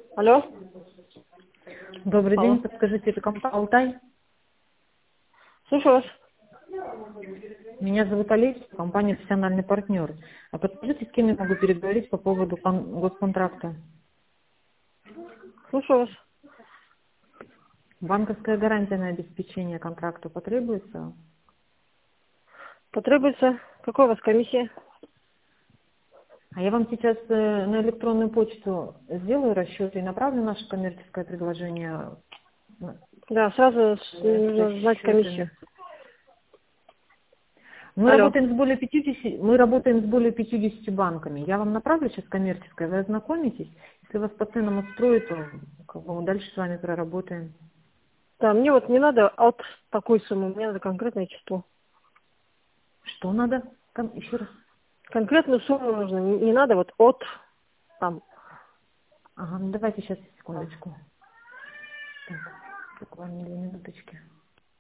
Алло. Добрый Алло. день, подскажите, это компания «Алтай»? Слушаю вас. Меня зовут Олеся, компания «Профессиональный партнер». А подскажите, с кем я могу переговорить по поводу госконтракта? Слушаю вас. Банковская гарантия на обеспечение контракта потребуется? Потребуется. Какой у вас комиссия? А я вам сейчас на электронную почту сделаю расчет и направлю наше коммерческое предложение Да, сразу со нужно знать комиссию. счетами. Мы Алло. работаем с более 50 банками. Я вам направлю сейчас коммерческое, вы ознакомитесь. Если вас по ценам устроит, то мы дальше с вами проработаем. Да, мне вот не надо от такой суммы, мне надо конкретное число. Что надо? Еще раз. Конкретную сумму нужно, не надо вот от там. Ага, ну давайте сейчас, секундочку. Так, буквально 2 минуточки.